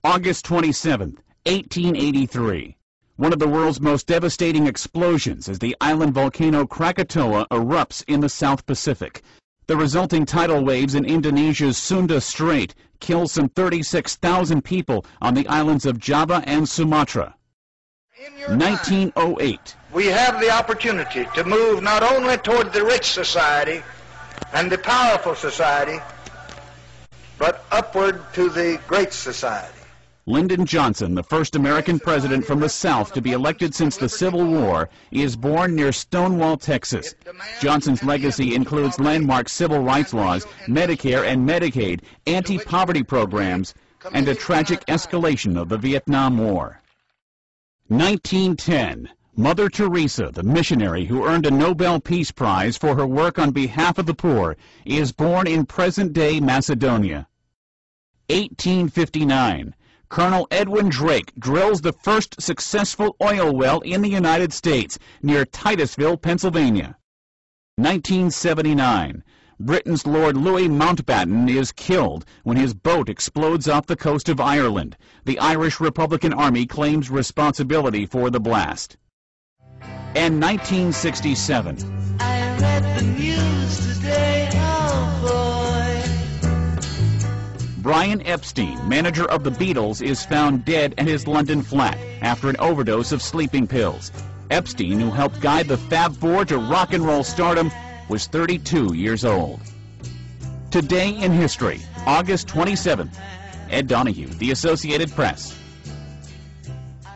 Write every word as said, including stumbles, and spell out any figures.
August twenty-seventh, eighteen eighty-three. One of the world's most devastating explosions as the island volcano Krakatoa erupts in the South Pacific. The resulting tidal waves in Indonesia's Sunda Strait kill some thirty-six thousand people on the islands of Java and Sumatra. nineteen oh eight. We have the opportunity to move not only toward the rich society and the powerful society, but upward to the great society. Lyndon Johnson, the first American president from the South to be elected since the Civil War, is born near Stonewall, Texas. Johnson's legacy includes landmark civil rights laws, Medicare and Medicaid, anti-poverty programs, and a tragic escalation of the Vietnam War. nineteen ten. Mother Teresa, the missionary who earned a Nobel Peace Prize for her work on behalf of the poor, is born in present-day Macedonia. eighteen fifty-nine. Colonel Edwin Drake drills the first successful oil well in the United States near Titusville, Pennsylvania. nineteen seventy-nine. Britain's Lord Louis Mountbatten is killed when his boat explodes off the coast of Ireland. The Irish Republican Army claims responsibility for the blast. And nineteen sixty-seven. I read the news today, oh boy. Brian Epstein, manager of the Beatles, is found dead at his London flat after an overdose of sleeping pills. Epstein, who helped guide the Fab Four to rock and roll stardom, was thirty-two years old. Today in history, August twenty-seventh. Ed Donahue, The Associated Press.